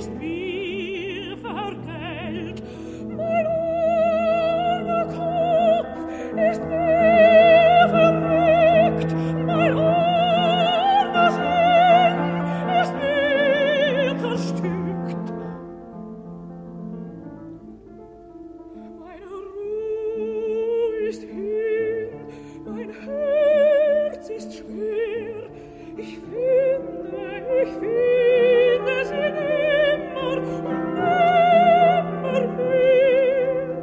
ist mir vergällt. Mein armer Kopf ist mir verreckt. Mein armes Sinn ist mir zerstückt. Meine Ruhe ist hin, mein Herz ist schwer. Ich finde sie nimmer und nimmer mehr.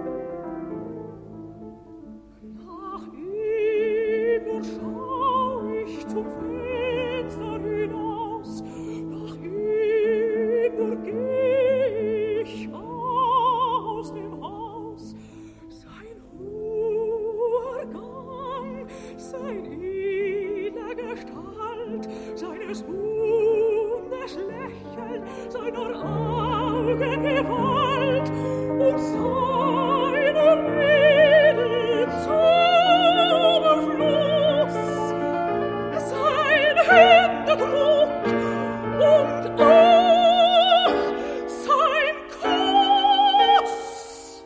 Nach immer schau ich zum Fenster hinaus, nach immer geh ich aus dem Haus. Sein hoher Gang, sein edler Gestalt, seines Mundes Lächeln, seiner Augen Gewalt und seiner Rede Zauberfluss, sein Händedruck und auch sein Kuss.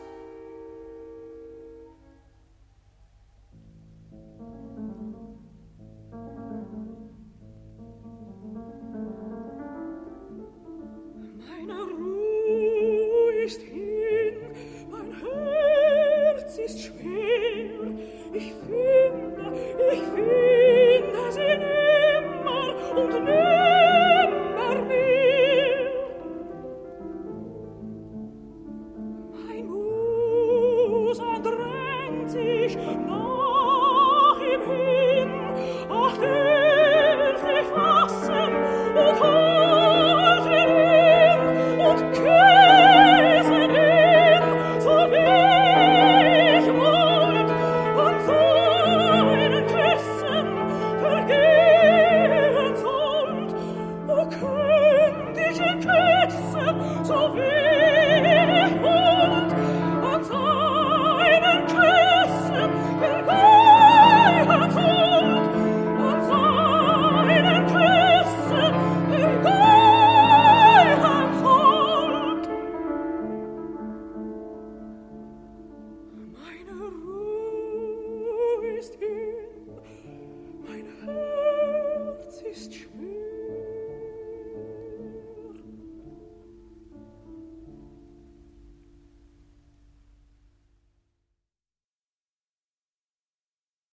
Meine Ruhe ist hin, mein Herz ist schwer. Ich finde sie nimmer und nimmer.